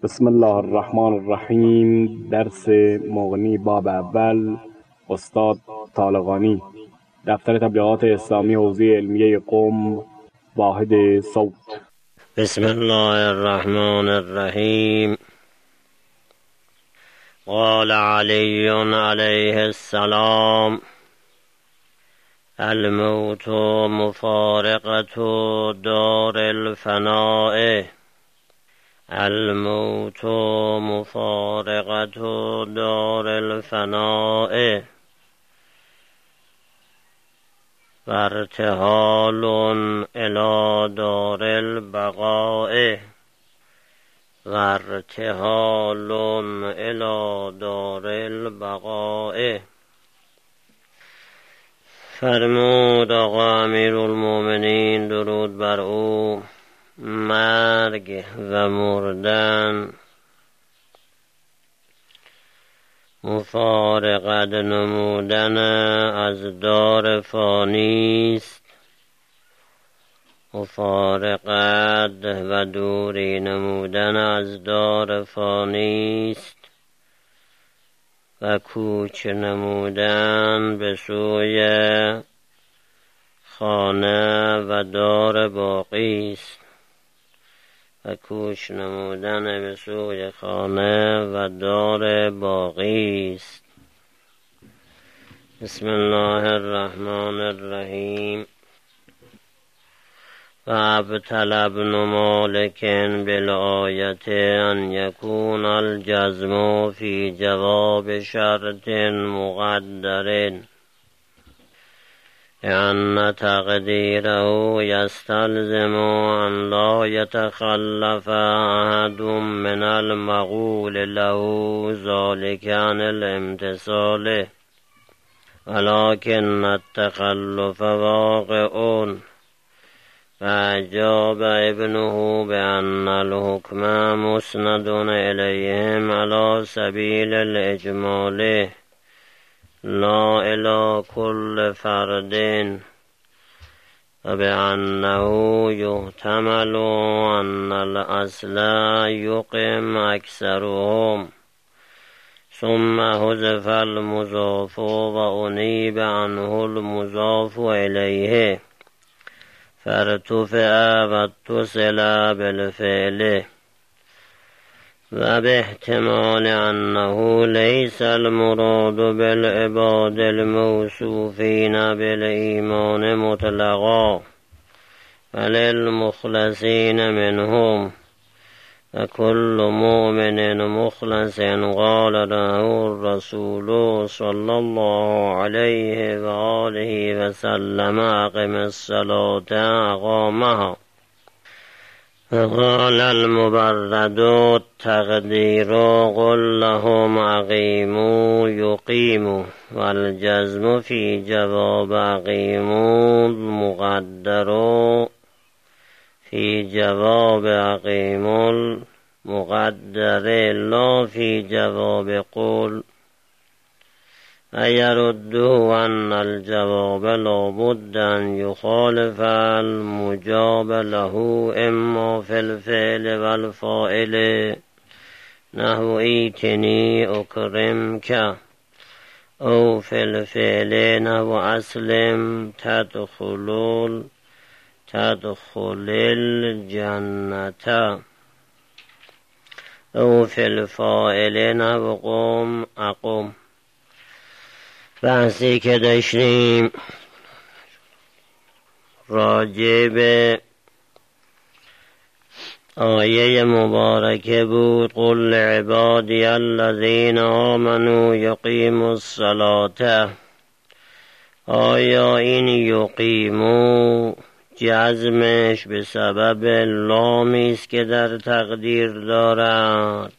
بسم الله الرحمن الرحیم. درس مغنی باب اول، استاد طالقانی، دفتر تبلیغات اسلامی حوزه علمیه قم، واحد صوت. بسم الله الرحمن الرحیم. قال علی علیه السلام: الموت مفارقة دار الفناء. الموت مفارقة دار الفناء وارتحال إلى دار البقاء. وارتحال إلى دار البقاء. فرمود آقا امیرالمومنین درود بر او: مرگ و مردن مفارقت نمودن از دار فانیست، مفارقت و دوری نمودن از دار فانیست و کوچ نمودن به سوی خانه و دار باقی است. و کوچ نمودن به سوی خانه و دار باقی است. بسم الله الرحمن الرحیم. و ابطل ابن مالک بالآیت ان یکون الجزم فی جواب شرط مقدر، لأن تقديره يستلزم أن لا يتخلف أحد من المقول له ذلك عن الامتثال، ولكن التخلف واقع. فأجاب ابنه بأن الحكم مسند إليهم على سبيل الإجمال لا إلى كل فرد، وبأنه يحتمل أن الأصل يقيم أكثرهم، ثم حذف المضاف وأنيب عنه المضاف إليه فارتفع واتصل بالفعل. و به احتمال انه لیس المراد بالعباد الموصوفین بالایمان مطلقا بل المخلصین منهم، و کل مؤمن مخلص قال له الرسول صلی الله علیه و آله و سلم اقم الصلاة اقامها. وقال المبرد التقدير قل لهم أقيموا يقيموا، والجزم في جواب أقيموا المقدر في جواب أقيموا المقدر لا في جواب قل. أيرده أن الجواب لابد أن يخالف المجاب له إما في الفعل والفاعل، نحو إيتني أكرمك، أو في الفعل نحو أسلم تدخل الجنة، أو في الفاعل نحو قم أقم. بحثی که داشتیم راجع به آیه مبارکه بود: قل لعبادی الذین آمنوا یقیموا الصلاة. آیا این یقیموا جزمش به سبب لامی است که در تقدیر دارد؟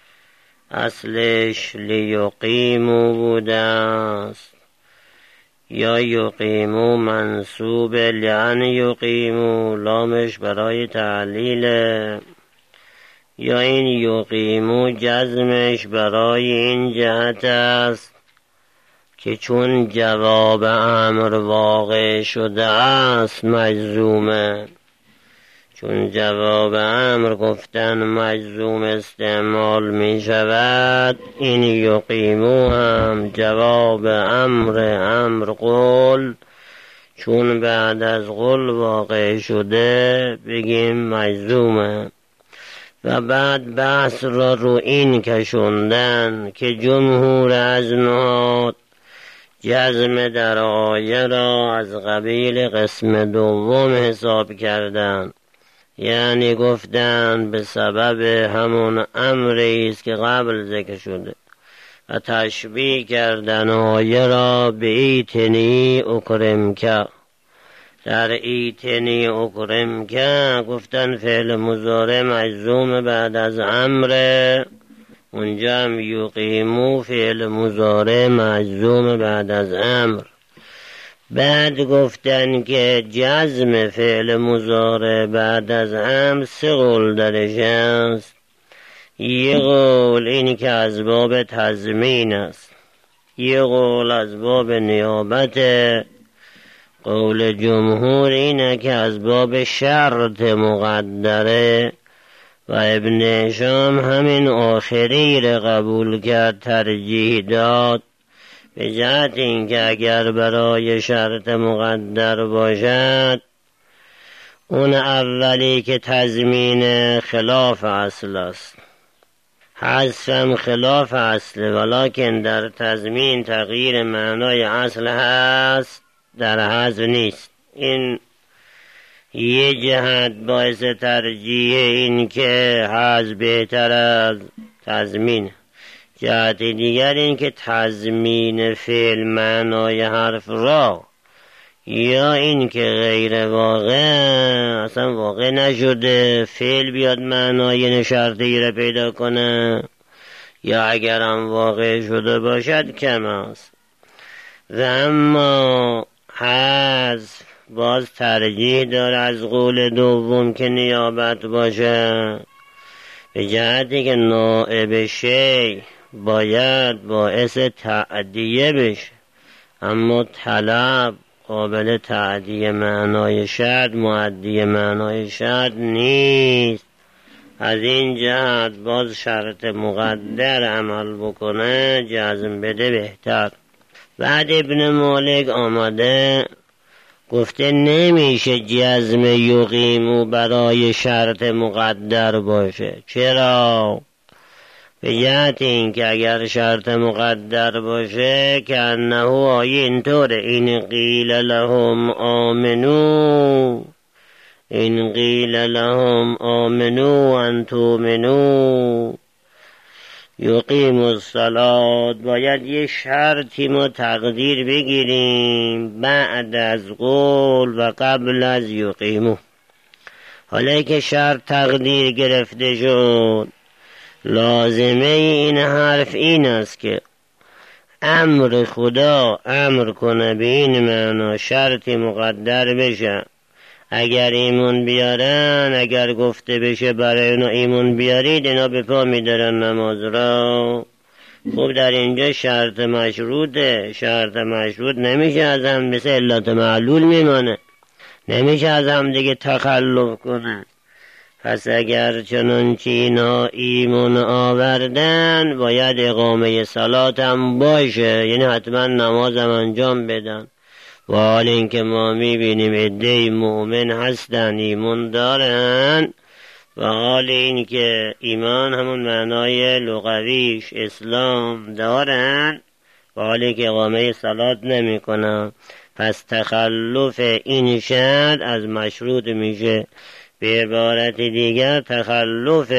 اصلش لیقیمو بوده است، یا یقیمو منصوب لعن یقیمو لامش برای تعلیل، یا این یقیمو جزمش برای این جهت است که چون جواب امر واقع شده است مجزومه، چون جواب امر گفتن مجزوم استعمال می شود، این یقیمو هم جواب امر قول چون بعد از قول واقع شده بگیم مجزومه. و بعد بحث را رو این کشوندن که جمهور از نهاد جزم در آیه را از قبیل قسم دوم حساب کردن، یعنی گفتن به سبب همون امری است که قبل ذکر شده و تشبیه کردن آیه را به ایتنی اکرمک. در ایتنی اکرمک گفتن فعل مضارع مجزوم بعد از امر، اونجا هم یقیمو فعل مضارع مجزوم بعد از امر. بعد گفتن که جزم فعل مضارع بعد از امر سه قول درش است. یه قول این که از باب تضمین است، یه قول از باب نیابت، قول جمهور اینه که از باب شرط مقدره و ابن هشام همین آخری را قبول کرد، ترجیح داد به جهت اینکه اگر برای شرط مقدر باشد اون اولی که تضمین خلاف اصل است، حذفم خلاف اصل، ولکن در تضمین تغییر معنای اصل هست، در حذف نیست. این یه جهت باعث ترجیح این که حذف بهتر از تضمین. جهت دیگر این که تضمین فعل معنای حرف را، یا این که غیر واقع اصلا واقع نشده فعل بیاد معنای شرطی را پیدا کنه، یا اگر هم واقع شده باشد کم است. و اما حذف باز ترجیح داره از قول دوم که نیابت باشه، به جهتی که نائب شی باید باعث تعدیه بشه، اما طلب قابل تعدیه معنای شرط معدی معنای شرط نیست. از این جهت باز شرط مقدر عمل بکنه جزم بده بهتر. بعد ابن مالک آمده گفته نمیشه جزم یقیمو برای شرط مقدر باشه. چرا؟ به جهت این که اگر شرط مقدر باشه که انه آیه اینطوره، این قیل لهم آمنو، این قیل لهم آمنو ان تؤمنو یقیم الصلاة، باید یه شرطی ما تقدیر بگیریم بعد از قول و قبل از یقیمو. حالا که شرط تقدیر گرفته شد، لازمه این حرف این است که امر خدا امر کنه به این معنا شرطی مقدر بشه. اگر ایمون بیارن، اگر گفته بشه برای اینا ایمون بیارید، اینا به پا میدارن نماز را. خب در اینجا شرط مشروطه، شرط مشروط نمیشه از هم مثل علت معلول میمانه، نمیشه از هم دیگه تخلف کنه. پس اگر چنانچه اینا ایمون آوردن باید اقامه صلات هم باشه، یعنی حتما نماز هم انجام بدن. و حال اینکه ما میبینیم عده‌ای مؤمن هستن ایمان دارن، و حال اینکه ایمان همون معنای لغویش اسلام دارن، و حال اینکه اقامه صلات نمی کنن. پس تخلف این شرط از مشروط میشه. به عبارت دیگر تخلف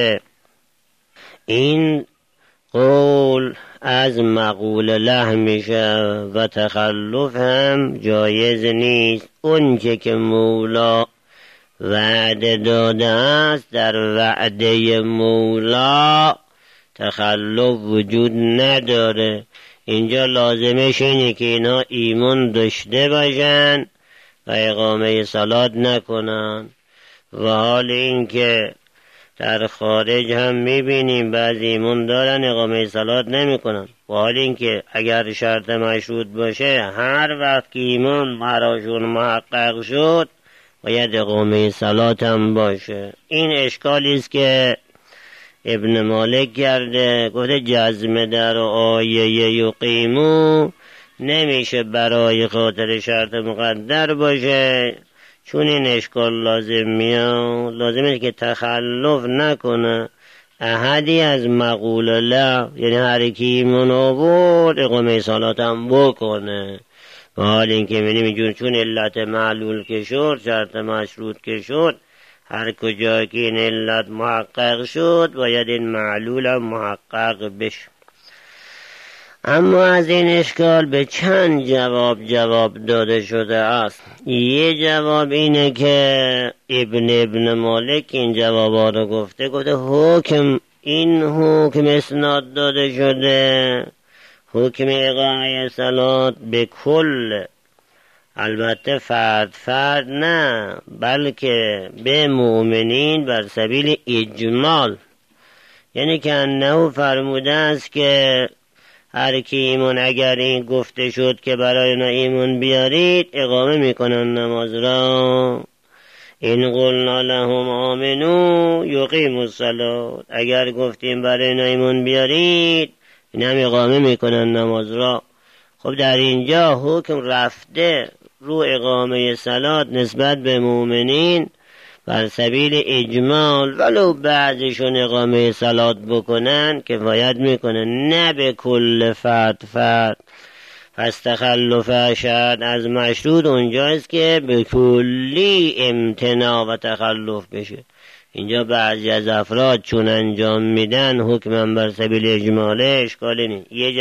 این قول از مقول له میشه و تخلف هم جایز نیست. اون که مولا وعده داده است، در وعده مولا تخلف وجود نداره. اینجا لازمش اینه که اینا ایمان داشته باشن و اقامه صلات نکنن. و حال این که در خارج هم میبینیم بعضی ایمان دارن اقامه صلات نمی کنن. و حال این که اگر شرط مشروط باشه، هر وقت که ایمان براشون محقق شد باید اقامه صلات هم باشه. این اشکالی است که ابن مالک کرده، گفته جزم در آیه یقیمو نمیشه برای خاطر شرط مقدر باشه، چون این اشکال لازم میاد، لازمه که تخلف نکنه احدی از مقول لا، یعنی هر کی ایمان آورد اقامه صلات هم بکنه. و حال این که می‌بینیم چون علت معلول که شد، شرط مشروط که شد، هر کجا که این علت محقق شد باید این معلول هم محقق بشه. اما از این اشکال به چند جواب داده شده است. یه جواب اینه که ابن مالک این جوابا رو گفته این حکم اسناد داده شده، حکم اقامه صلات به کل، البته فرد نه، بلکه به مؤمنین بر سبیل اجمال، یعنی که انه فرموده است که هر کی ایمان، اگر این گفته شد که برای اینا ایمان بیارید، اقامه میکنن نماز را. این قلنا لهم آمنو یقیموا الصلاة، اگر گفتیم برای اینا ایمان بیارید، این هم اقامه میکنن نماز را. خب در اینجا حکم رفته رو اقامه صلات نسبت به مؤمنین بر سبیل اجمال، ولو بعضشون اقامه صلات بکنن کفایت میکنن، نه به کل فرد. پس تخلف شرط از مشروط اونجاست که به کلی امتناع و تخلف بشه. اینجا بعضی از افراد چون انجام میدن حکمم بر سبیل اجماله، اشکالی نیست. یه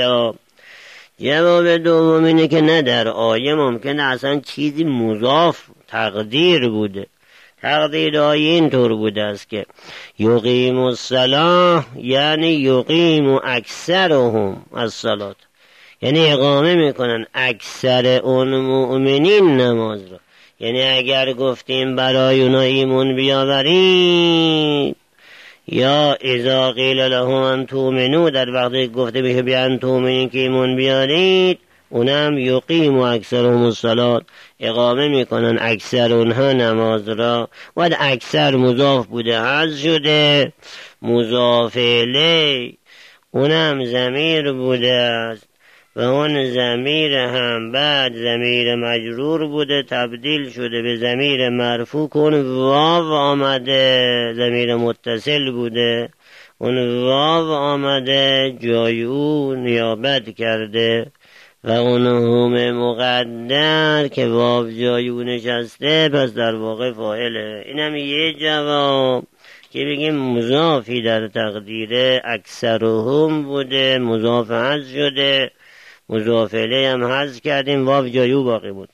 جواب دوم اینه که نه، در آیه ممکنه اصلا چیزی مضاف تقدیر بوده. تقدیر آیه اینطور بوده است که یقیم الصلاة یعنی یقیم اکثرهم الصلاة، یعنی اقامه میکنن اکثر اون مؤمنین نماز را. یعنی اگر گفتیم برای اونا ایمون بیاورید، یا اذا قیل لهم ان تؤمنوا، در وقتی گفته میشه بیان تؤمنین که ایمون بیارید، اونم یقیم و اکثرهم الصلاة، اقامه میکنن اکثر اونها نماز را. و اکثر مضاف بوده حذف شده، مضاف الیه اونم ضمیر بوده است و اون ضمیر هم بعد ضمیر مجرور بوده تبدیل شده به ضمیر مرفوع، کن واو آمده ضمیر متصل بوده، اون واو آمده جای او نیابت کرده و اون هم مقدر که واو جای او نشسته، پس در واقع فاعله. این هم یه جواب که بگیم مضافی در تقدیر اکثرهم بوده، مضاف حذف شده، مضاف الیه هم حذف کردیم، واو جای او باقی بود.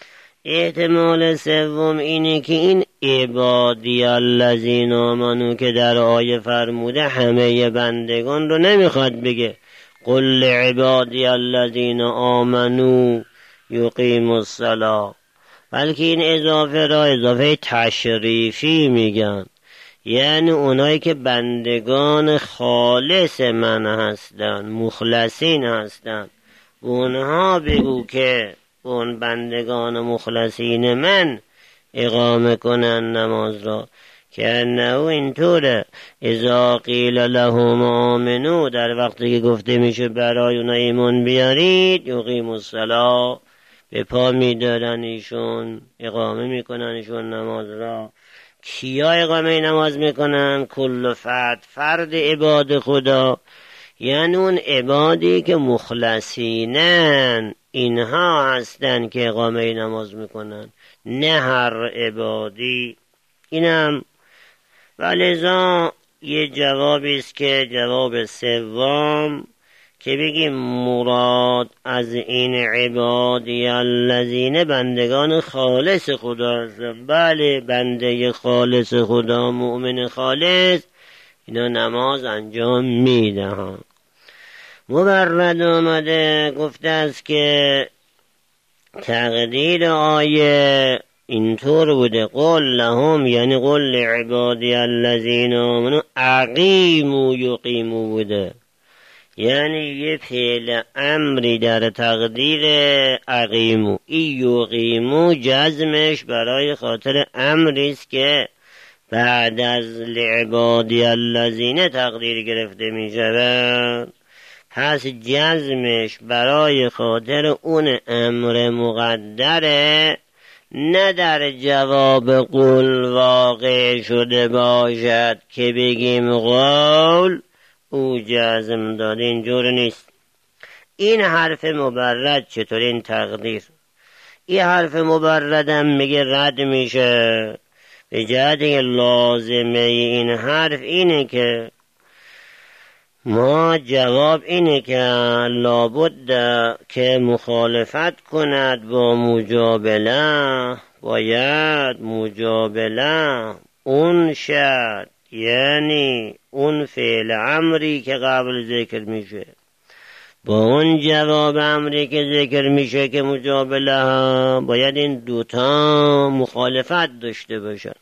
احتمال سوم اینه که این عبادی الذین آمنو که در آیه فرموده همه بندگان رو نمیخواد بگه قل لعبادی الذین آمنو یقیموا الصلاة، بلکه این اضافه را اضافه تشریفی میگن، یعنی اونایی که بندگان خالص من هستن، مخلصین هستن، اونها بگو که اون بندگان مخلصین من اقامه کنن نماز را. که انه اینطوره اذا قیل لهم آمنو، در وقتی که گفته میشه برای اونا ایمان بیارید، یقیموا الصلاة، به پا میدارن ایشون، اقامه میکنن ایشون نماز را. کیا اقامه نماز میکنن؟ کل فرد عباد خدا، یعنی اون عبادی که مخلصینن، اینها هستن که اقامه نماز میکنن، نه هر عبادی. اینم ولذا یه جوابی است که جواب سوم که بگیم مراد از این عبادی الذین بندگان خالص خدا هستن. بله، بنده خالص خدا، مؤمن خالص، اینا نماز انجام میدهن. مبرد آمده گفته است که تقدیر آیه اینطور بوده قل لهم، یعنی قل لعبادی الذین آمنوا اقیموا یقیموا بوده، یعنی یه فعل امری در تقدیر اقیمو، این یقیمو جزمش برای خاطر امریست که بعد از لعبادی الذین تقدیر گرفته می شود. پس جزمش برای خاطر اون امر مقدره، نه در جواب قول واقع شده باشد که بگیم قول او جزم داده. اینجور نیست. این حرف مبرد چطور این تقدیر؟ این حرف مبردم میگه رد میشه به جهت لازمه این حرف اینه که ما جواب اینه که لابد که مخالفت کند با مجابله، باید مجابله اون شد، یعنی اون فعل امری که قبل ذکر میشه با اون جواب امری که ذکر میشه که مجابله، باید این دوتا مخالفت داشته باشن.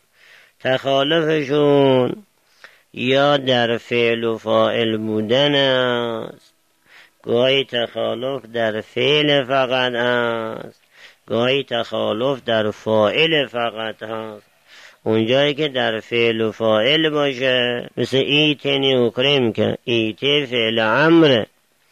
تخالفشون یا در فعل و فاعل بودن است، گاهی تخالف در فعل فقط است، گاهی تخالف در فاعل فقط هست. اونجایی که در فعل و فاعل باشه مثل ایتنی اکرم که ایت فعل امره،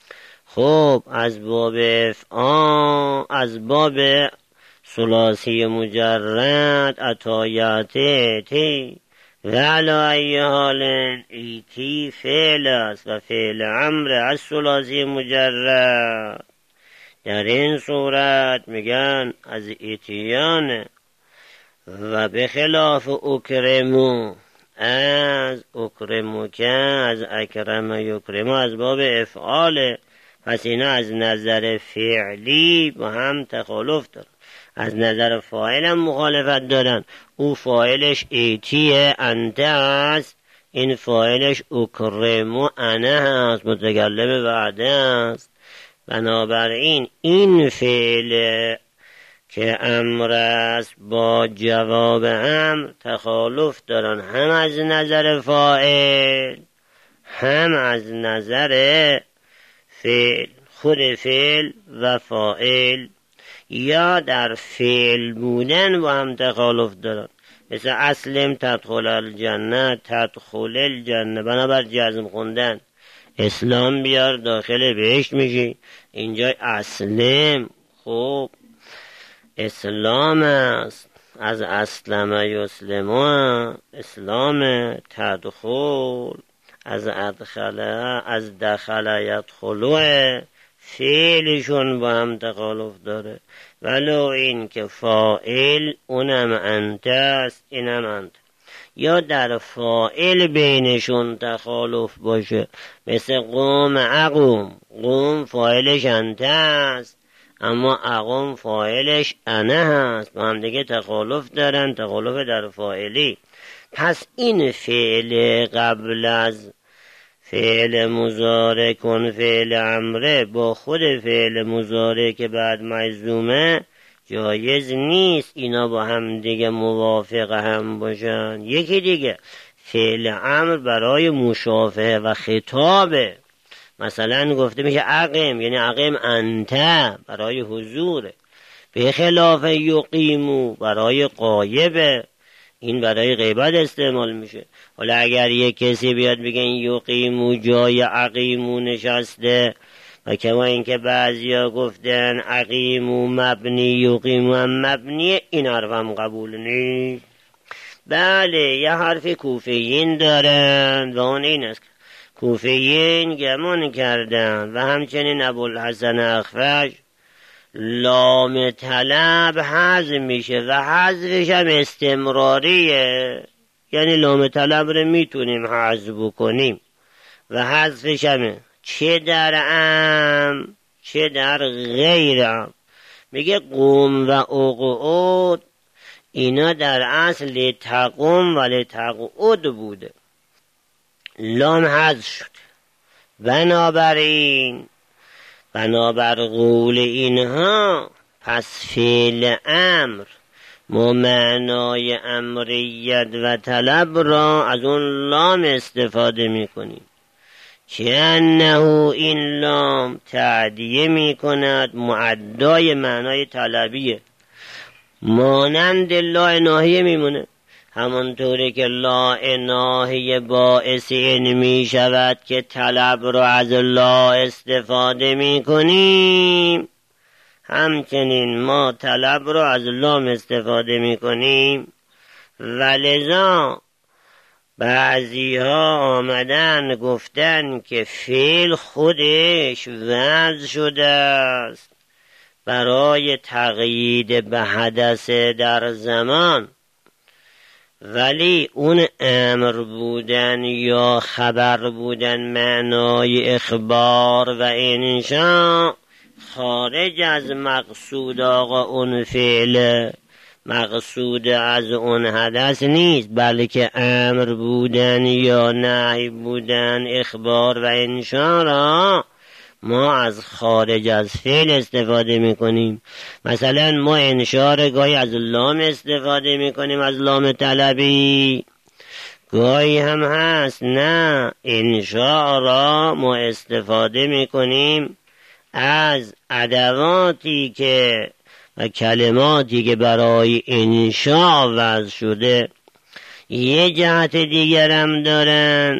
خب از باب افعال، از باب ثلاثی مجرد عطایاته تی و علا ای حال ایتی فعل است و فعل امر از ثلاثی مجرد. در این صورت میگن از ایتیان و به خلاف اکرمو، از اکرمو که از اکرم یکرمو از باب افعاله. پس اینا از نظر فعلی با هم تخالف دارن، از نظر فاعل هم مخالفت دارن. او فاعلش ایتیه انت است، این فاعلش اکرمو انه هست، متکلم وعده است. بنابراین این فعل که امر است با جواب امر تخالف دارن، هم از نظر فاعل هم از نظر فعل، خود فعل و فاعل، یا در فعل بودن با هم تخالف دارن. مثل اسلم تدخل الجنه، تدخل الجنه، بنابر جزم خوندن اسلام بیار داخل بهشت میشی. اینجا اسلم خب اسلام است، از اسلم یسلمو اسلام. تدخل از ادخله، از دخله یدخلوه، فعلشون با هم تخالف داره. ولو این که فاعل اونم انت است اینم انت، یا در فاعل بینشون تخالف باشه. مثل قوم اقوم، قوم فاعلش انت است اما اقوم فاعلش انه هست، با هم دیگه تخالف دارن، تخالف در فاعلی. پس این فعل قبل از فعل مضارع کن فعل امره با خود فعل مضارع که بعد مجزومه جایز نیست اینا با هم دیگه موافق هم باشن. یکی دیگه فعل امر برای مشافهه و خطابه، مثلا گفته میشه اقیم، یعنی اقیم انت برای حضوره، به خلاف یقیمو برای غایبه، این برای غیبت استعمال میشه. حالا اگر یک کسی بیاد بگه این یقیمو جای اقیمو نشسته، و کما اینکه بعضیا گفتن اقیمو مبنی یقیمو هم مبنی، این حرف هم قبول نیست. بله یه حرف کوفیین دارن و اون این است، کوفیین گمان کردن و همچنین ابوالحسن اخفش لام طلب حذف میشه و حذفش هم استمراریه، یعنی لام طلب رو میتونیم حذف بکنیم و حذفش هم چه در ام چه در غیرم. میگه قوم و اقعود اینا در اصل تقوم و لتقعود بوده، لام حذف شد. بنابر قول اینها پس فعل امر ما معنای امریت و طلب را از اون لام استفاده میکنیم که انه این لام تعدیه می کند معدای معنای طلبیه، مانند لا ناهیه میمونه. همانطوری که لا ناهیه باعث این می شود که طلب رو از لا استفاده می کنیم، همچنین ما طلب رو از لام استفاده می کنیم. ولذا بعضی ها آمدن گفتن که فعل خودش وضع شده است برای تقیید به حدث در زمان، ولی اون امر بودن یا خبر بودن معنای اخبار و انشاء خارج از مقصود آقا اون فعل، مقصود از اون حدث نیست، بلکه امر بودن یا نهی بودن اخبار و انشاء را ما از خارج از فعل استفاده میکنیم. مثلا ما انشاء را گاهی از لام استفاده میکنیم، از لام طلبی، گاهی هم هست نه انشاء را ما استفاده میکنیم از ادواتی که و کلماتی که برای انشاء وضع شده. یه جهت دیگر هم دارن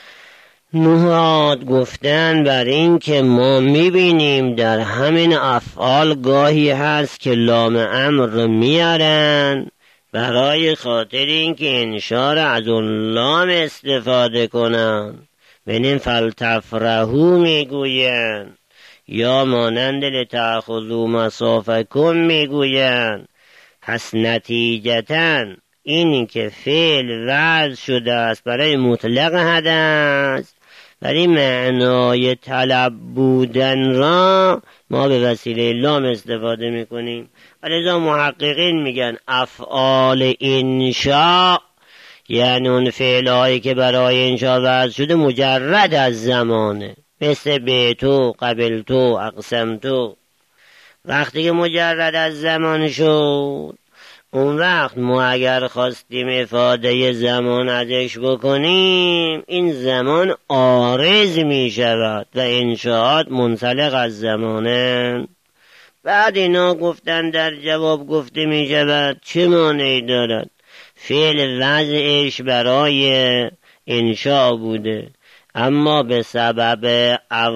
نحات گفتن بر این که ما میبینیم در همین افعال گاهی هست که لام امر رو میارن برای خاطر اینکه انشاء را از اون لام استفاده کنن، ببینیم فلتفرحوا میگوین، یا مانند لتأخذوا مصافکم میگوین. پس نتیجتاً اینی که فعل وضع شده است برای مطلق حدث، برای معنای طلب بودن را ما به وسیله لام استفاده میکنیم. ولذا محققین میگن افعال انشاء یعنی اون فعلهایی که برای انشاء وضع شده مجرد از زمانه، مثل بیتو، قبلتو، اقسمتو. وقتی که مجرد از زمان شد، اون وقت ما اگر خواستیم افاده زمان ازش بکنیم، این زمان عارض می شود و انشاءات منسلق از زمانه. بعد اینا گفتن در جواب گفته می شود چه معنی دارد؟ فعل وضعش برای انشاء بوده، اما به سبب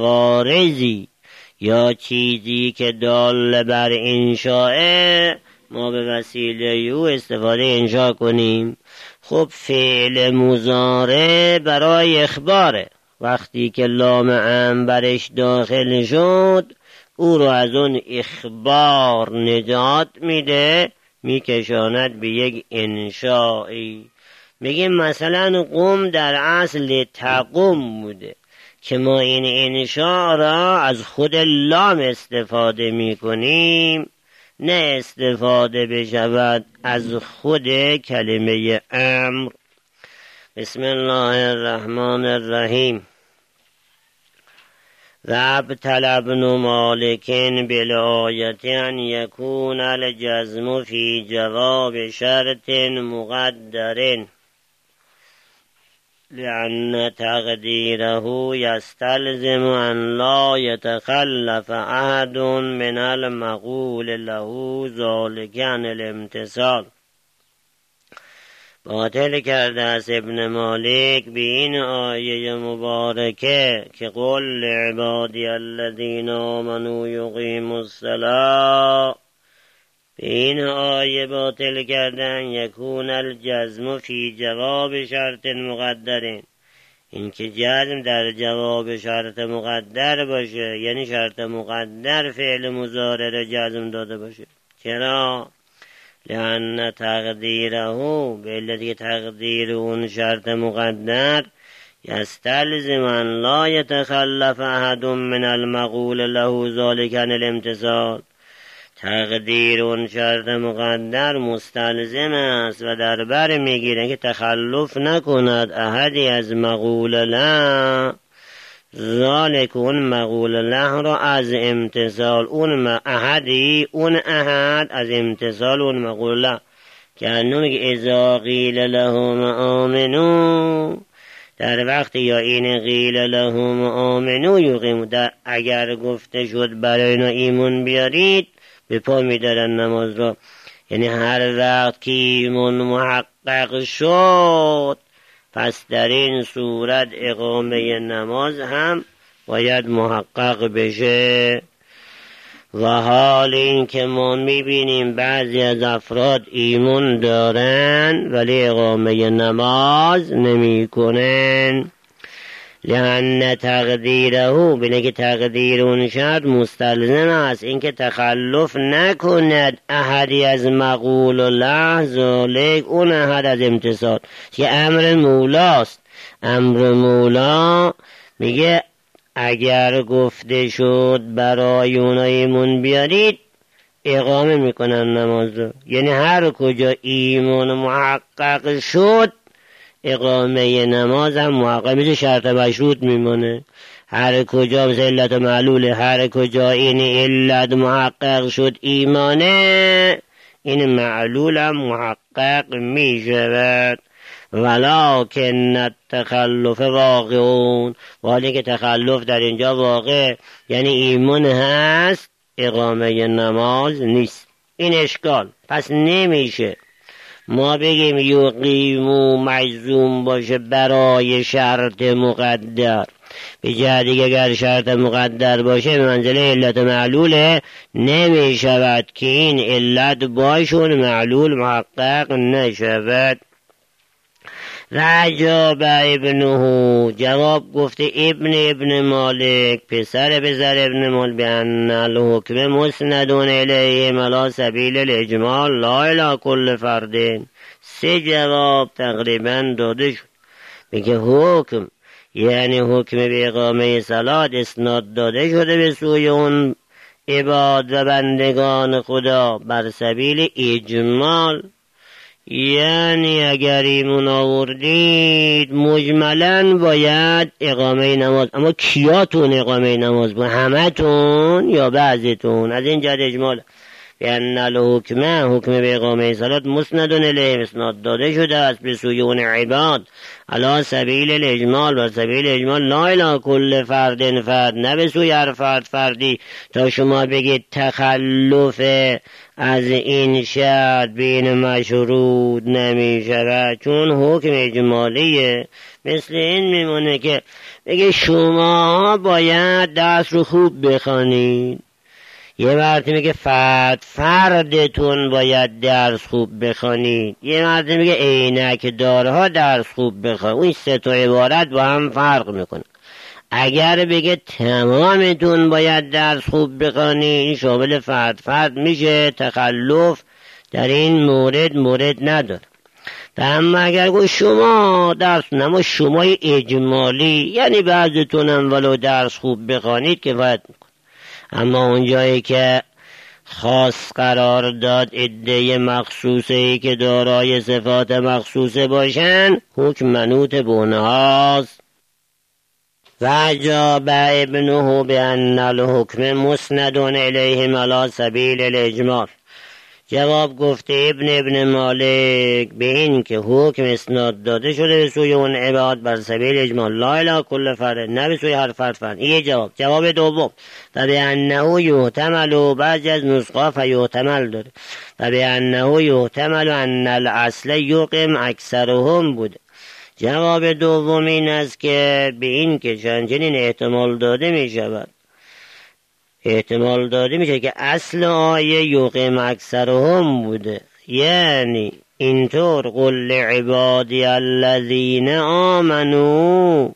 عوارضی یا چیزی که دال بر انشاءه ما به وسیله او استفاده انشاء کنیم. خب فعل مضارع برای اخباره، وقتی که لام امر برش داخل شد او رو از اون اخبار نجات میده، میکشاند به یک انشائی. میگیم مثلا قم در اصل تقوم بوده که ما این انشاء را از خود لام استفاده میکنیم، نه استفاده بشود از خود کلمه امر. بسم الله الرحمن الرحیم. و ابتل ابن مالک بالآیت ان یکون الجزم فی جواب شرط مقدر لأن تقدیره یستلزم ان لا یتخلف احد من المقول له ذلك عن الامتثال. باطل کرده است ابن مالک به این آیه مبارکه که قل لعبادی الذین آمنوا یقیموا الصلاة، به این آیه باطل کردن یکون الجزم فی جواب شرط مقدر، این که جزم در جواب شرط مقدر باشه، یعنی شرط مقدر فعل مضارع را جزم داده باشه. چرا؟ لأن تقدیره، به علتی تقدیر اون شرط مقدر یستلزم ان لا یتخلف احد من المقول له ذلك عن الامتثال. تقدیر اون شرط مقدر مستلزم است و در بر میگیره که تخلف نکند احدی از مقول له، ذالک اون مقول له را از امتثال اون احدی، اون احد از امتثال اون مقول له. که انو میگه اذا قیل لهم آمنو، در وقت یا این قیل لهم آمنو یقیمون، اگر گفته شد برای اینا ایمان بیارید به پا میدارن نماز را. یعنی هر وقت که ایمان محقق شد پس در این صورت اقامه نماز هم باید محقق بشه. و حال این که ما میبینیم بعضی از افراد ایمان دارن ولی اقامه نماز نمی کنن، لأن تقدیره، بینه که تقدیر اون شرط مستلزم است اینکه تخلف نکند احدی از مقول و لحظ ذالک، اون احد از امتصال که امر مولاست. امر مولا میگه اگر گفته شد برای اونا ایمان بیارید اقامه میکنن نماز رو. یعنی هر کجا ایمان محقق شد اقامه نماز هم محقق میشه، شرط مشروط میمونه. هر کجا مثل علت معلوله، هر کجا این علت محقق شد ایمانه، این معلول هم محقق میشود. ولکن التخلف واقعون، ولی که تخلف در اینجا واقع یعنی ایمان هست اقامه نماز نیست. این اشکال. پس نمیشه ما بگیم یقیمو مجزوم باشه برای شرط مقدر، به جهت دیگه اگر شرط مقدر باشه به منزله علت معلوله نمی شود که این علت باشون معلول محقق نشود. رجاب ابنه، جواب گفته ابن مالک، پسر ابن مالک، بأن الحکم مسندون الیهم علی سبیل الاجمال لا الی کل فرد. 3 جواب تقریبا داده شد. میگه حکم یعنی حکم به اقامه صلات اسناد داده شده به سوی اون عباد و بندگان خدا بر سبیل اجمال، یعنی اگر ایمون آوردید مجملاً باید اقامه نماز. اما کیاتون اقامه نماز بود؟ همه تون یا بعضیتون؟ از این جهت اجمال. بأن الحکم، حکم به اقامه صلات مسندون الیهم اسناد داده شده است به سوی اون عباد علی سبیل الاجمال، بر سبیل اجمال، لا الی کل فرد فرد، نه به سوی هر فردی تا شما بگید تخلف از این شرط بین مشروط نمی شود، چون حکم اجمالیه. مثل این میمونه که بگه شما باید درس رو خوب بخوانید، یه مرتبه میگه فردتون باید درس خوب بخوانید، یه مرتبه میگه عینک دارها درس خوب بخوانید. اون 3 تا عبارت با هم فرق میکنه. اگر بگه تمامتون باید درس خوب بخوانید این شامل فرد میشه، تخلف در این مورد نداره. اما اگر گفت شما درس، اما شمای اجمالی یعنی بعضتونم ولو درس خوب بخوانید کفایت میکنه. اما اون جایی که خاص قرار داد عده مخصوصه ای که دارای صفات مخصوصه باشن حکم منوط به اونهاست. و اجاب ابنه بأن الحکم مسندون الیهم علی سبیل الاجمال، جواب گفته ابن مالک به این که حکم اسناد داده شده به سوی اون عباد بر سبیل اجمال لا الی کل فرد، نه به سوی هر فرد. این جواب. جواب دوم و به انه یحتمل، بعضی از نسخه فیحتمل داره، و به انه یحتمل ان الاصل یقیم اکثرهم بوده. جواب دوم این است که به این که چنین احتمال داده می شود، احتمال داده میشه که اصل آیه یقیم اکثرهم بوده، یعنی اینطور قل عبادی الذین آمنو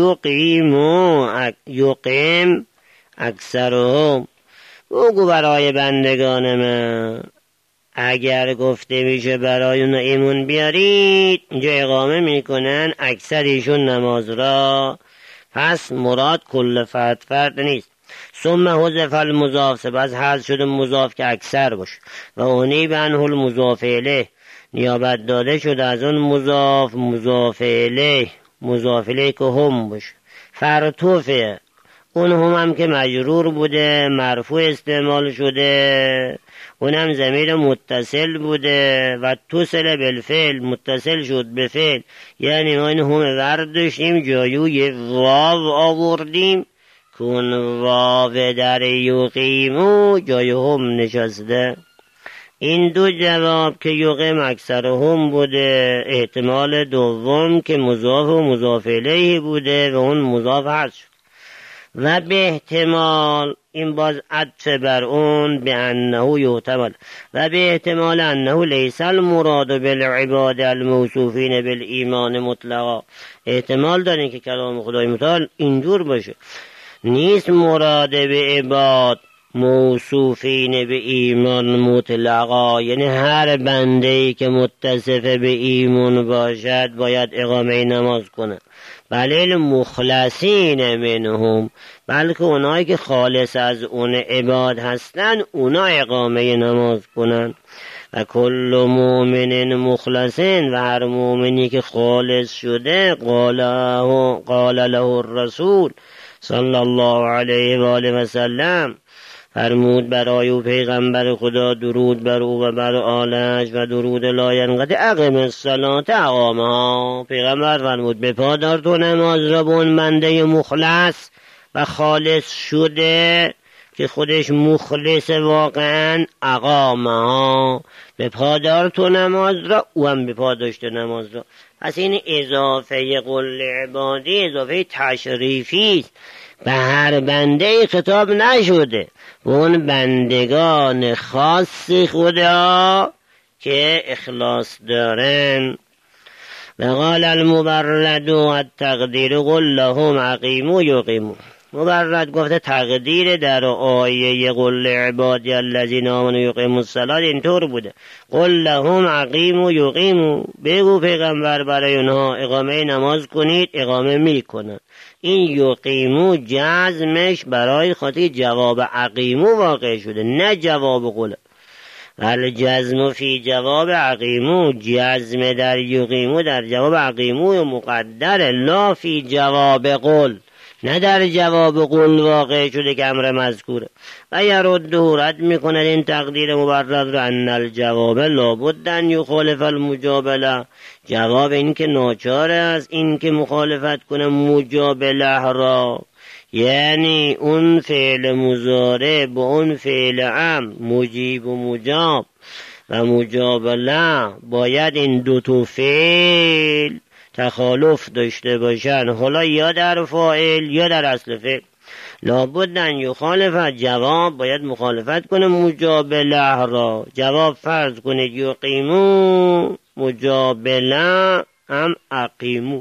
یقیم اکثرهم، بگو برای بندگان من اگر گفته میشه برای اون ایمون بیارید اینجا اقامه میکنن اکثر ایشون نماز را، پس مراد کل فرد نیست. ثم حذف المضاف، سپس حذف شده مضاف که اکثر باشه، و اونیب عنه المضاف الیه، نیابت داده شده از اون مضاف الیه که هم باشه. فرطوفه اون هم که مجرور بوده مرفوع استعمال شده، اونم ضمیر متصل بوده و اتصل بالفعل، متصل شد به فعل، یعنی ما این هم ورداشتیم جایوی واو آوردیم که اون واو در یقیمو جای هم نشسته. این دو جواب که یقیم اکثر هم بوده، احتمال دوم که مضاف و مضاف الیه بوده و اون مضاف حذف شد، و به احتمال این باز عطف بر اون به انه یحتمل و به احتمال انه لیس المراد بالعباد الموصوفین بالایمان مطلقا. احتمال دارین که کلام خدای متعال اینجور باشه، نیست مراد به عباد موصوفین به ایمان مطلقا، یعنی هر بنده‌ای که متصف به ایمان باشد باید اقامه نماز کنه، بله مخلصین منهم، بلکه اونایی که خالص از اون عباد هستن اونا اقامه نماز کنن. و کل مؤمن مخلصین، و هر مؤمنی که خالص شده، قال له الرسول صلی الله علیه و آله و سلم، فرمود برای او پیغمبر خدا درود بر او و بر آلش و درود لاینقطع اقم الصلاة اقامها. پیغمبر فرمود بپا دار تو نماز را به اون بنده مخلص و خالص شده که خودش مخلص واقعا، اقامها، بپا دار تو نماز را، او هم بپا داشته نماز را. پس این اضافه قل عبادی اضافه تشریفی است، به هر بنده خطاب نشده، به اون بندگان خاص خدا که اخلاص دارن. و قال المبرد و التقدیر قل لهم اقیموا یقیموا. مبرد گفته تقدیر در آیه قل عبادی الذین آمنوا یقیموا الصلاة اینطور بوده، قل لهم اقیموا یقیموا، بگو پیغمبر برای اونها اقامه نماز کنید، اقامه میکنن. این یقیمو جزمش برای خاطر جواب اقیمو واقع شده، نه جواب قل. ولی جزم فی جواب اقیمو، جزم در یقیمو در جواب اقیمو مقدر، لا فی جواب قل، نه در جواب قل واقع شده که امر مذکوره. و یرد رد میکند این تقدیر مبرد را ان الجواب لابد ان یخالف المجابله، جواب این که ناچار است این که مخالفت کنه مجابله را، یعنی اون فعل مضارع با اون فعل امر مجیب و مجاب و مجابله باید این دو تا فعل تخالف داشته باشن، حالا یا در فاعل یا در اصل فعل. لابد ان یخالف، جواب باید مخالفت کنه مجابله را. جواب فرض کنید یقیمو، مجابله هم اقیمو.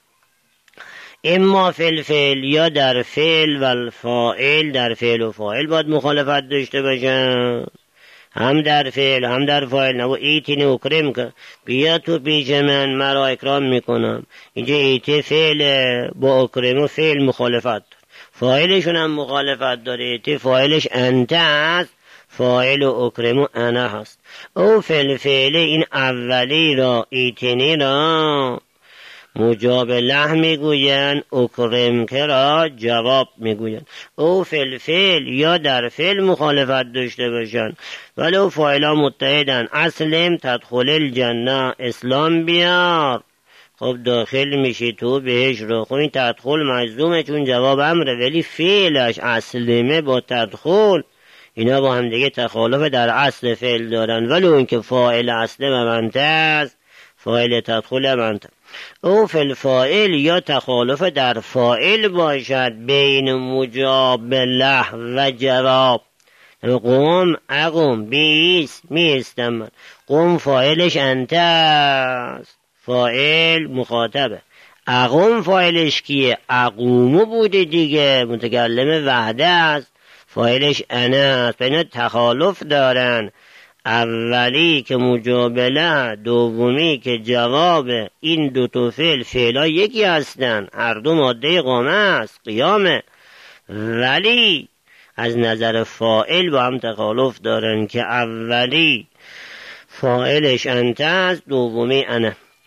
اما فی الفعل یا در فعل و الفاعل، در فعل و فاعل باید مخالفت داشته باشن، هم در فعل هم در فاعل. نبو ایتینی اکرم که بیا تو پیش من مرا اکرام میکنم، اینجا ایتی فعل با اکرم و فعل مخالفت، فاعلشون هم مخالفت داره، ایتی فاعلش انت هست، فاعل و اکرم و انا هست. او فعل فعل این اولی را ایتینی را مجابله میگوین، اکرم که را جواب میگوین. او فعل فعل یا در فعل مخالفت داشته باشن، ولو فاعلا متحدن، اسلم تدخل الجنه، اسلام بیار، خب داخل میشی تو بهش رو. خب این تدخل مجزومه چون جواب امره، ولی فعلش اسلمه با تدخل اینا با هم دیگه تخالف در اصل فعل دارن، ولی اون که فاعل اسلم منته است، فاعل تدخل منته. او فی الفاعل یا تخالف در فاعل باشد بین مجابله و جواب. قم اقم بیس میستم من، قم فاعلش انت است، فاعل مخاطبه. اقم فاعلش کیه؟ اقومو بوده دیگه، متکلم وحده است، فاعلش انا است. اینا تخالف دارن، اولی که مجابله، دومی که جواب. این دو تا فعل فعلا یکی هستن، هر دو ماده قامه است، قیامه، ولی از نظر فاعل با هم تخالف دارن که اولی فاعلش انت است، دومی انا.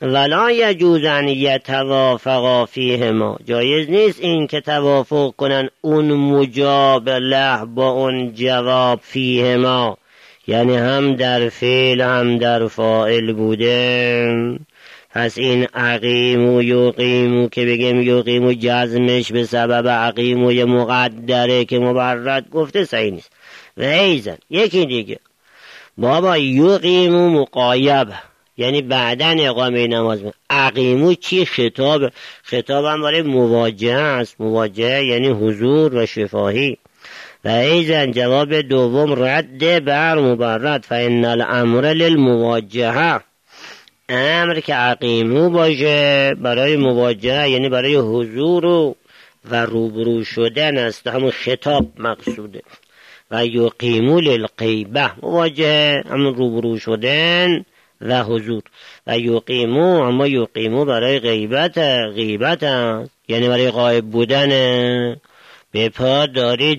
ولا یجوز ان یتوافقا فیهما، جایز نیست این که توافق کنن اون مجاب له با اون جواب فیهما، یعنی هم در فعل هم در فاعل بوده. پس این اقیم و یقیمو که بگیم یقیمو جزمش به سبب اقیم و یه مقدره که مبرد گفته صحیح نیست. و ایزن یکی دیگه بابا یقیمو مقایب، یعنی بعدن اقامه نماز می. اقیمو چی؟ خطاب هم برای مواجهه است. مواجهه یعنی حضور و شفاهی. و ایزن جواب دوم رد بر مبرد، فإن الامر للمواجهه، امر که اقیمو باشه برای مواجهه یعنی برای حضور و روبرو شدن است، همون خطاب مقصوده. و یقیمو للغیبه، مواجهه همون روبرو شدن و حضور. و یقیمو، اما یقیمو برای غیبت است، یعنی برای غایب بودن. به پا دارید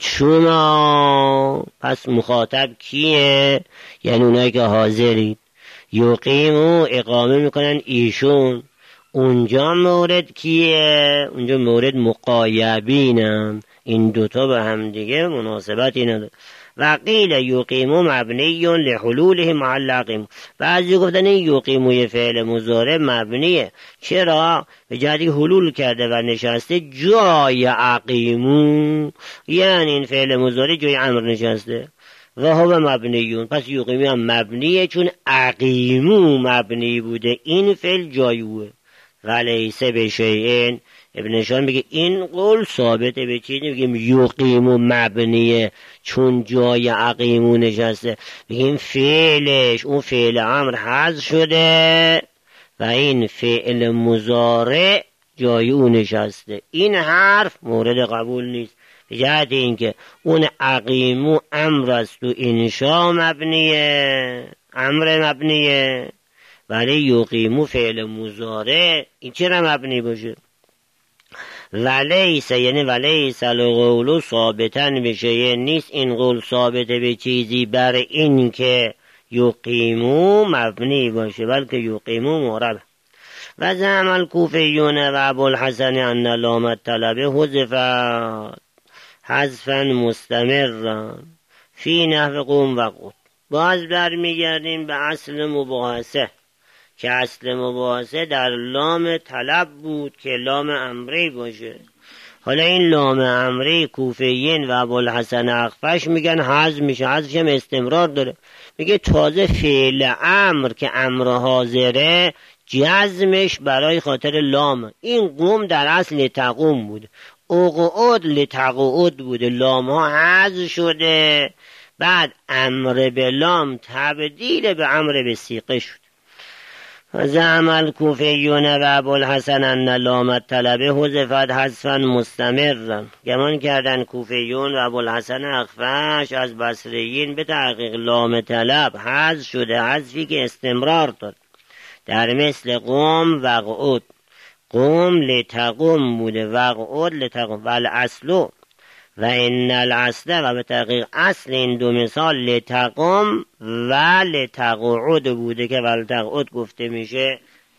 شما، پس مخاطب کیه؟ یعنی اونایی که حاضرید. یقیمو اقامه میکنن ایشون، اونجا مورد کیه؟ اونجا مورد مقایبینم. این دوتا به هم دیگه مناسبتی نداره. و قیل یقیمو مبنی لحلوله محل اقیمو، بعضی گفتن این یقیموی فعل مضارع مبنیه، چرا؟ به جهتی حلول کرده و نشسته جای اقیمو، یعنی این فعل مضارع جای امر نشسته. و هو مبنیون، پس یقیمو هم مبنیه چون اقیمو مبنی بوده، این فعل جایوه. ولیسه به شیئن، ابن هشام میگه این قول ثابته به چیزی، میگیم یقیمو مبنیه چون جای اقیمو نشسته، میگیم فعلش اون فعل امر حذف شده و این فعل مضارع جای اون نشسته. این حرف مورد قبول نیست، به جهت اینکه اون اقیمو امر است و انشا مبنیه، امر مبنیه، ولی یقیمو فعل مضارع، این چرا مبنی باشه؟ ولیسه یعنی ولیسه القول ثابتا به شیء، نیست این قول ثابت به چیزی بر این که یقیمو مبنی باشه، بلکه یقیمو معرب. و زعم الکوفیون و ابوالحسن ان لام الطلب حذفت حذفا مستمرا فی نحو قوم و قود. باز برمیگردیم به اصل مباحثه که اصل مباحثه در لام طلب بود که لام امری باشه. حالا این لام امری کوفیین و ابوالحسن اخفش میگن حذف میشه، حذفش هم استمرار داره. میگه تازه فعل امر که امر حاضره جزمش برای خاطر لام، این قوم در اصل لتقوم بوده، اقعد لتقعد بوده، لام ها حذف شده، بعد امر به لام تبدیل به امر به صیغه شد. زعم الکوفیون و ابوالحسن ان لام الطلب حذفت حذفا مستمرا، گمان کردن کوفیون و ابوالحسن اخفش از بصریین به تحقیق لام طلب حذف شده، حذفی که استمرار داره، در مثل قوم و قعود. قوم لتقوم بوده و قعود لتقوم. و الاصل و ان الاصل، و به تحقیق اصل این دو مثال لتقوم و لتقعد بوده که ولتقعد گفته میشه.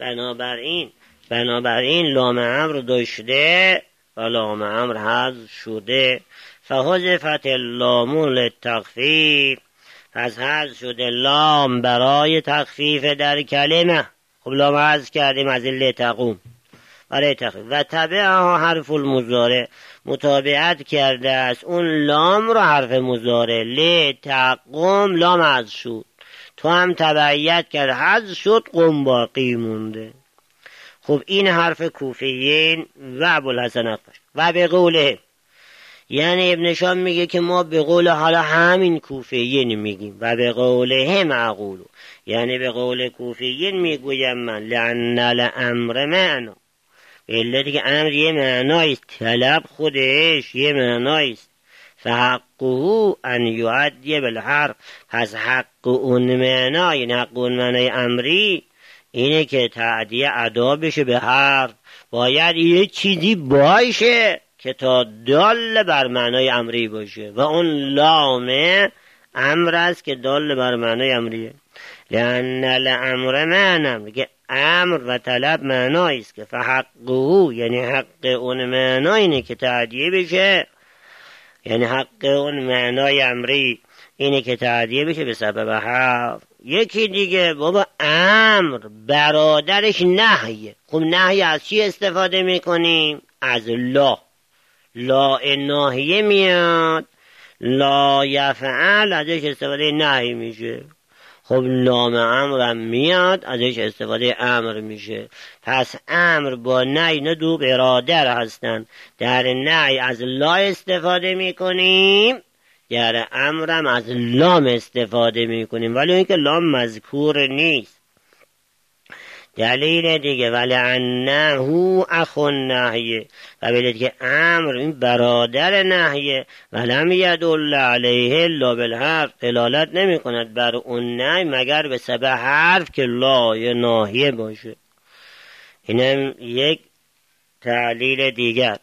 بنابراین لام امر داشته و لام امر حذف شده. فحذفت اللام للتخفیف، پس حذف شده لام برای تخفیف در کلمه. خب لام حذف کردیم از لتقوم برای تخفیف. و تبعها حرف المضارع، متابعت کرده است اون لام رو حرف مضارع. لتقوم لام حذف شد، تو هم تبعیت کرد حذف شد، قم باقی مونده. خب این حرف کوفیین و ابوالحسن اخفش. و به قوله، یعنی ابن هشام میگه که ما به قول حالا همین کوفیین میگیم. و به قوله معقولو، یعنی به قول کوفیین میگویم من لأن الامر معنا، به علتی که امر یه معنایست، طلب خودش یه معنایست. فحقه ان یعدی بالحرف، پس حق اون معنا، یعنی حق اون معنای امری اینه که تعدیه ادا بشه به حرف. باید یه چیزی باشه که تا دال بر معنای امری باشه و اون لام امر است که دال بر معنای امریه. لأن الامر معنا، میگه امر و طلب معنایی است که فحقه یعنی حق اون معنا اینه که تعدیه بشه، یعنی حق اون معنای امری اینه که تعدیه بشه به سبب حرف. یکی دیگه بابا امر برادرش نهیه. خب نهی از چی استفاده میکنیم؟ از لا ناهیه میاد، لا یفعل ازش استفاده نهی میشه. خب لام امرم میاد ازش استفاده امر میشه. پس امر با نهی اینا دو برادر هستن. در نهی از لا استفاده میکنیم، در امرم از لام استفاده میکنیم، ولی اینکه لام مذکور نیست. دلیل دیگه ولعنه اخو نهیه، و بلید که امر این برادر نهیه، ولم یدل علیه الا بالحرف، دلالت نمی کند بر اون نهی مگر به سبب حرف که لا یا ناهیه باشه. اینم یک تعلیل دیگر.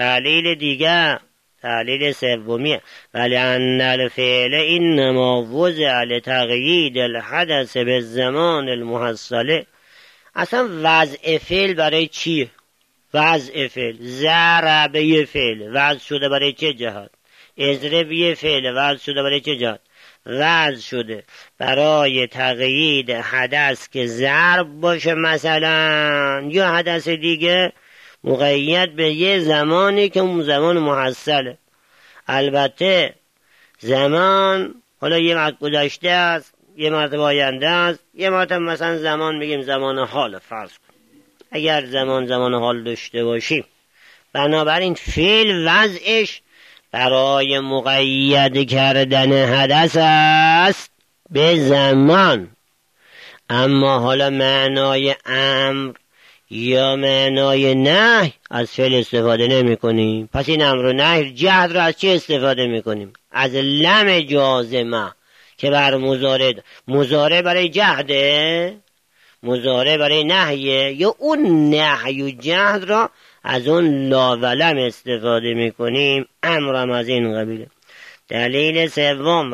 تعلیل سومیه ولأن الفعل انما وضع لتقیید الحدث بالزمان المحصل. اصلا وضع فعل برای چیه؟ وضع فعل ضرب یه فعل وضع شده برای چه جهت؟ اضرب یه فعل وضع شده برای چه جهت؟ وضع شده برای تقیید حدث که ضرب باشه مثلا، یا حدث دیگه مقید به یه زمانی که اون زمان محصله. البته زمان حالا یه وقت گذشته است، یه مرتبه آینده است، یه مرتبه مثلا زمان بگیم زمان حال فرض کن. اگر زمان حال داشته باشیم، بنابراین فعل وضعش برای مقید کردن حدث است به زمان. اما حالا معنای امر یا معنای نهی از فعل استفاده نمی کنیم. پس این امر و نهی جهد رو از چی استفاده می کنیم؟ از لم جازمه که بر مضارع برای جهده، مضارع برای نهیه، یا اون نهی و جهد را از اون لا و لم استفاده می کنیم. امرم از این قبیله. تعلیل سوم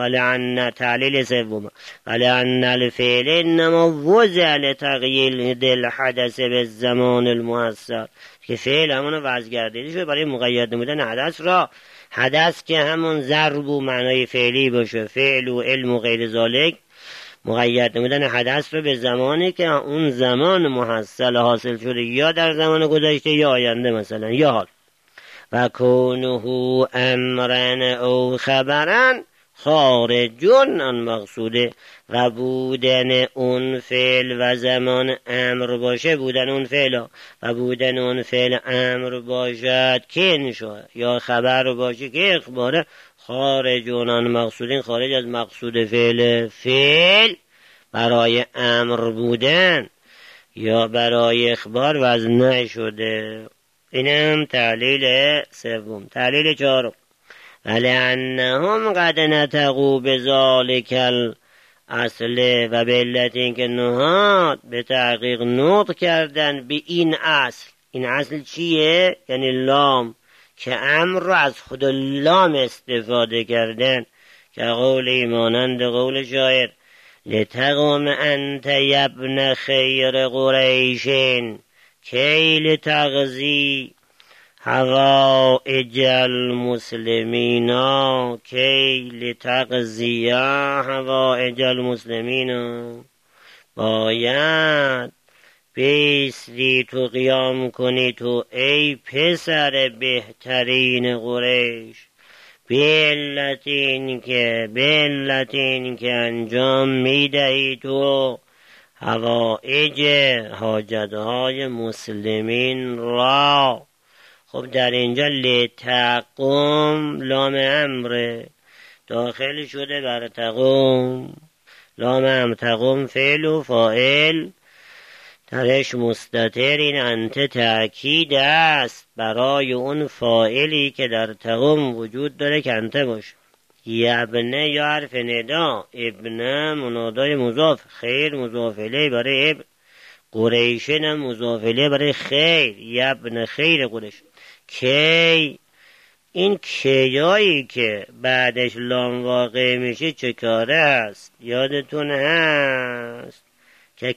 ولأن الفعل انما وضع لتقیید الحدث بالزمان المحصل، که فعل همون وضع گردیده شده برای مقید نمودن حدث را. حدث که همون ضرب و معنای فعلی باشه، فعل و علم و غیر ذالک، مقید نمودن حدث رو به زمانی که اون زمان محصل حاصل شده، یا در زمان گذشته یا آینده مثلا، یا حال. و کونه امرن او خبرن خارجون عن مقصوده، و بودن اون فعل و زمان امر باشه، بودن اون فعل و بودن اون فعل امر باشد که انشاء، یا خبر باشه که اخباره، خارجون عن مقصودین، خارج از مقصود فعل برای امر بودن یا برای اخبار وزن شده. اینم تعلیل سوم. تعلیل چهارم ولأنهم قد نطقوا بذلک الاصل، و به علت اینکه نهاد به تحقیق نطق کردن به این اصل. این اصل چیه؟ یعنی لام، که امر رو از خود لام استفاده کردن، که قول مانند قول شاعر لتقم انت یبن خیر قریشین کی لتغذی حوائج المسلمین، کی لتغذی حوائج المسلمین. باید بیستی تو قیام کنی تو ای پسر بهترین قریش، به علت این که انجام میدهی تو حوائج حاجتهای مسلمین را. خب در اینجا لتقم لام امر داخل شده بر تقم. لام امر تقم فعل و فاعل درش مستتر، این انت تأکید است برای اون فاعلی که در تقم وجود داره که انت باشه. یبنه یا حرف ندا، ابن منادای مضاف، خیر مضاف الیه برای ابن، قریشن مضاف الیه برای خیر، یبن خیر قریش. کی، این کیایی که بعدش لام واقع میشه چه کاره هست؟ یادتون هست که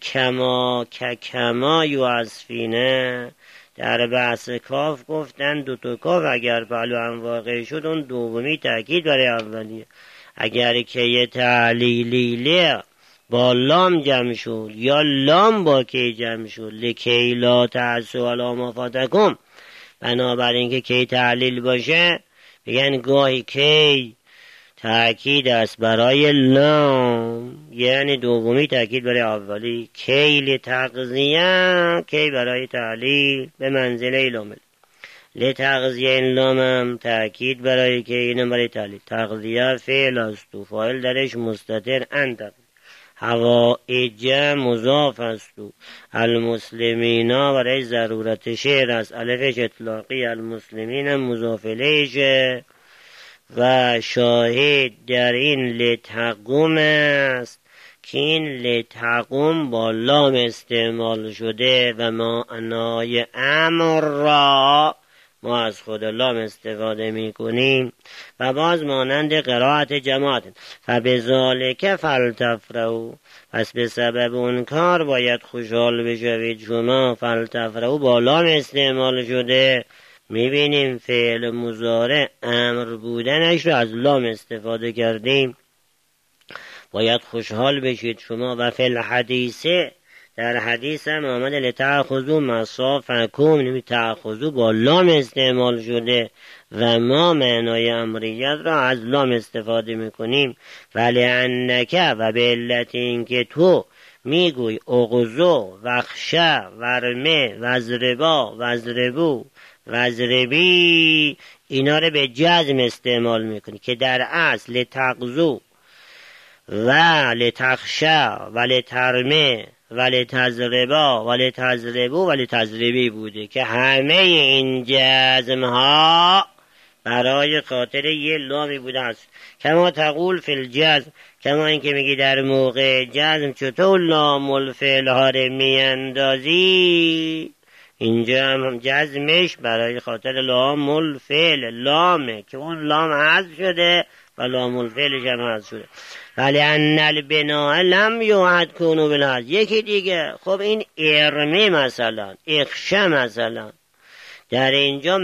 کما یعصفینه در بحث کاف گفتن دو تا کاف اگر پهلو هم واقع شد اون دومی تأکید برای اولیه. اگر که یه تعلیلیه با لام جمع شد یا لام با کی جمع شد لکی لا تعسوا علی ما فاتکم، بنابراین که کی تعلیل باشه بگن گاهی کی تأکید است برای لام، یعنی دومی تأکید برای اولی. کی لتغذیه کی برای تعلیل به منزله لام، لتغذیه این لام هم تأکید برای که اینم برای تعلیل. تغذیه فعل است و فاعل درش مستتر انت، حوائج مضاف است و المسلمینا برای ضرورت شعر است، الفش اطلاقی، المسلمین مضاف الیه و شاهد در این لتقوم است که این لتقوم با لام استعمال شده و معنای امر را ما از خود لام استفاده می کنیم و باز مانند قرائت جماعت فبذالک فلتفرحوا، پس به سبب اون کار باید خوشحال بشوید شما. فلتفرحوا با لام استعمال شده، میبینیم فعل مضارع امر بودنش رو از لام استفاده کردیم، باید خوشحال بشید شما. و فی الحدیثه در حدیث هم آمده لتأخذوا مصافکم، تأخذوا با لام استعمال شده و ما معنای امریت را از لام استفاده میکنیم. ولی انکه و به علت اینکه تو میگوی اغزو وخشه ورمه وزربا وزربو وزربی، اینا رو به جزم استعمال میکنی که در اصل لتغزو و لتخشه و لترمه و لتزربا و لتزربو و لتزربی بوده که همه این جزم ها برای خاطر یه لامی بوده است. کما تقول فی الجزم، کما اینکه میگی در موقع جزم چطور لام الفعل ها رو میاندازی، اینجا هم جزمش برای خاطر لام الفعل، لامه که اون لام حذف شده و لام الفعلش هم حذف شده. ولی ان البناء لم یعد کنوا بالحذف. یکی دیگه خب این ارمه مثلا اخشه مثلا در اینجا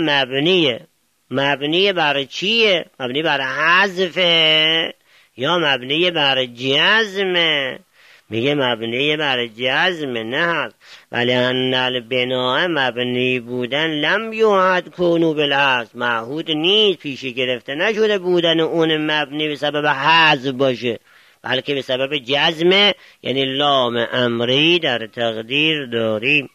مبنیه بر چیه؟ مبنی بر حذفه یا مبنی بر جزمه؟ میگه مبنی بر جزم نه هست. ولی ان البناء مبنی بودن لم یعد کنوا بالحذف، معهود نیست، پیشی گرفته نشده بودن اون مبنی به سبب حذف باشه، بلکه به سبب جزم، یعنی لام امری در تقدیر داریم.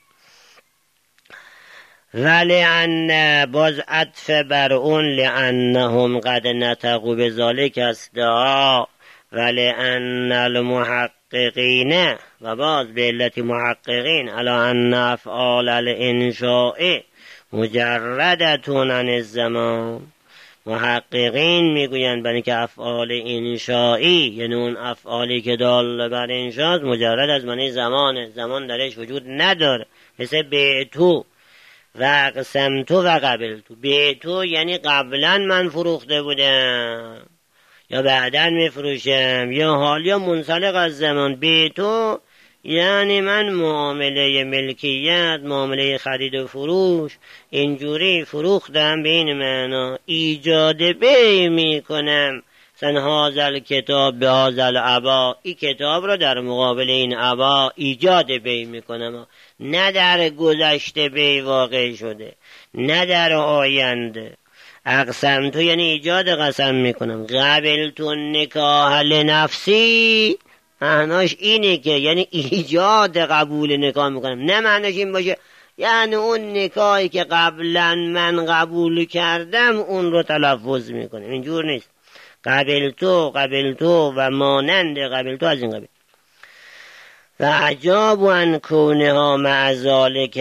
ولی ان باز عطف بر اون لانهم قد نطقوا بذلک استدعا، ولی ان المحققین و باز به علت محققین الا ان افعال الانشاء مجردتون عن الزمان. محققین میگویند برای که افعال انشائی یعنی اون افعالی که دال بر انشاست مجرد از معنی زمانه، زمان درش وجود نداره. مثل بیتو و اقسمتو و قبلتو. بیتو یعنی قبلا من فروخته بودم یا بعداً میفروشم یا حال یا منسلق از زمان. بیتو یعنی من معامله ملکیت، معامله خرید و فروش اینجوری فروختم، به این معنا ایجاد بی میکنم. مثلا هازل کتاب به هازل عبا، این کتاب رو در مقابل این عبا ایجاد بی میکنم، نه در گذشته بی واقع شده نه در آینده. اقسم تو یعنی ایجاد قسم میکنم. قبل تو نکاح لنفسی معناش اینه که یعنی ایجاد قبول نکاح میکنم، نه معناش این باشه یعنی اون نکاحی که قبلا من قبول کردم اون رو تلفظ میکنم، اینجور نیست. قبل تو و مانند قبل تو از این قبیل. و عجاب ان کونها مع ذالک،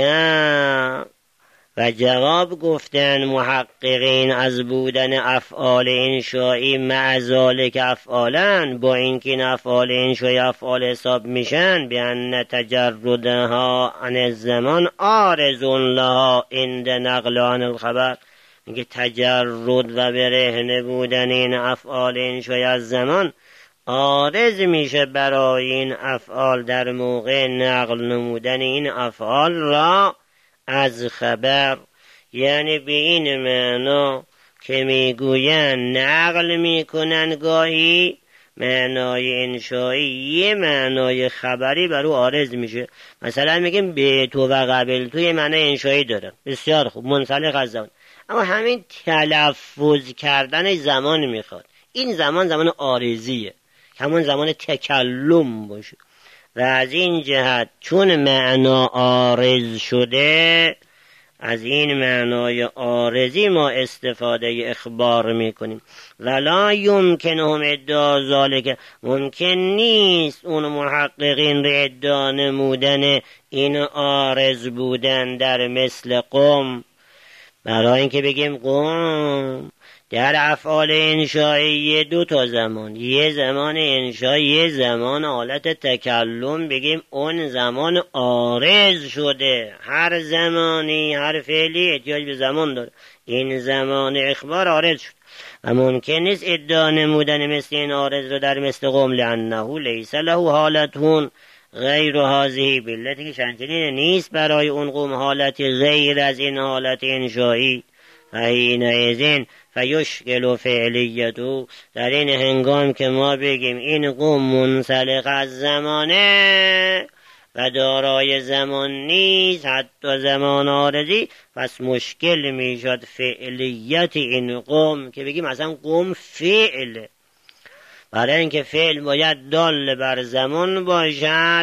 و جواب گفتن محققین از بودن افعال انشائی مع ذالک افعالن، با اینکه این افعال انشائی افعال حساب میشن، بیان تجردها عن الزمان عارض لها عند نقل عن الخبر. میگه تجرد و برهنه بودن این افعال انشائی از زمان عارض میشه برای این افعال در موقع نقل نمودن این افعال را از خبر، یعنی به این معنا که میگوین نقل میکنن گاهی معنای انشایی یه معنای خبری بر او عارض میشه. مثلا میگیم به تو و قبل تو یه معنای انشایی داره، بسیار خوب، منسلخ از زمان، اما همین تلفظ کردن زمان میخواد. این زمان عارضیه، همون زمان تکلم باشه و از این جهت چون معنا عارض شده، از این معنای عارضی ما استفاده اخبار میکنیم. ولا یمکنهم ادعا ذالک، ممکن نیست اون محققین را ادعا نمودن این عارض بودن در مثل قم، برای اینکه بگیم قم در افعال انشایی دو تا زمان، یه زمان انشایی یه زمان حالت تکلم، بگیم اون زمان عارض شده. هر زمانی هر فعلی احتیاج به زمان داره، این زمان اخبار عارض شد و ممکن نیست ادعا نمودن مثل این عارض رو در مثل قم، لانه لیس له حالتون غیر هذه، بلتی که چنین نیست برای اون قوم حالتی غیر از این حالت انشایی. فحینئذ فیشکل فعلیتو، در این هنگام که ما بگیم این قوم منسلخ از زمانه و دارای زمان نیست، حتی زمان عارضی، پس مشکل میشد فعلیت این قوم، که بگیم اصلا قوم فعله. برای اینکه فعل باید دال بر زمان باشد،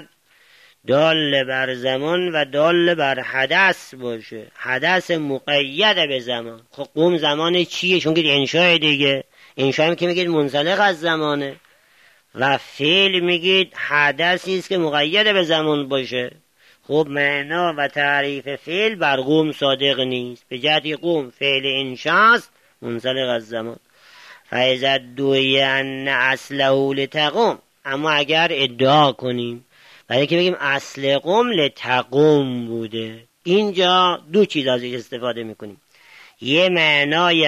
دال بر زمان و دال بر حدث باشه، حدث مقید به زمان. خب قوم زمان چیه؟ چون که انشاء دیگه، انشاء هم که میگید منسلخ از زمانه و فعل میگید حدثی است که مقید به زمان باشه. خب معنا و تعریف فعل بر قوم صادق نیست، به جهتی قوم فعل انشاست منسلخ از زمان. فاذا دوی ان اصله لتقوم، اما اگر ادعا کنیم برای که بگیم اصل قوم لتقوم بوده، اینجا دو چیز ازش استفاده میکنیم، یه معنای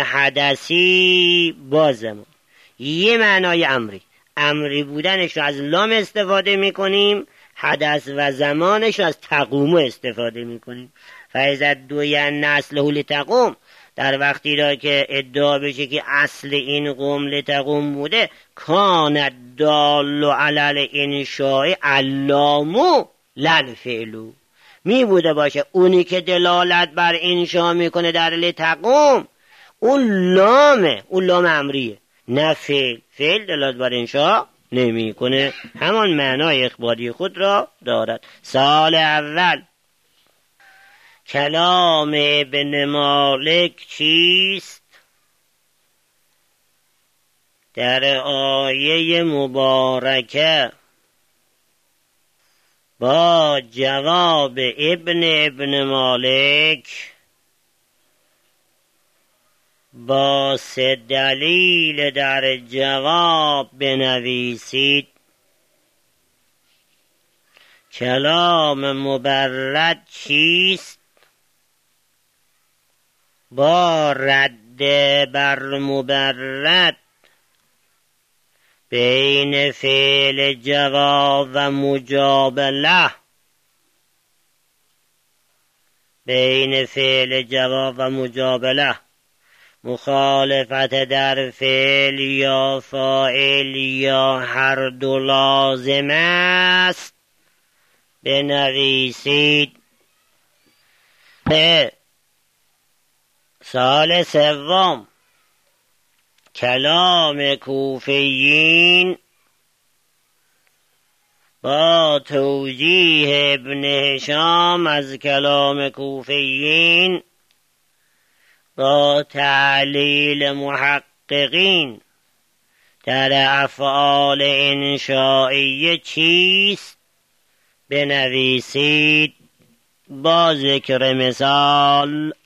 حدثی با زمان، یه معنای امری. امری بودنش رو از لام استفاده میکنیم، حدث و زمانش رو از تقوم استفاده میکنیم. فاذا دوی ان اصله لتقوم، در وقتی را که ادعا بشه که اصل این قوم لتقوم بوده، کان دال علی انشاء علامو للفعلو، می بوده باشه اونی که دلالت بر انشاء میکنه در لتقوم اون لامه، اون لام امریه، نه فعل. فعل دلالت بر انشاء نمی کنه، همان معنای اخباری خود را دارد. سال اول کلام ابن مالک چیست؟ در آیه مبارکه با جواب ابن مالک با 3 دلیل در جواب بنویسید. کلام مبرد چیست؟ با رد بر مبرد بین فعل جواب و مجابله، بین فعل جواب و مجابله مخالفت در فعل یا فاعل یا هر دو لازم است بنویسید. سال سوم کلام کوفیین با توجیه ابن هشام از کلام کوفیین با تعلیل محققین در افعال انشائیه چیست بنویسید با ذکر مثال.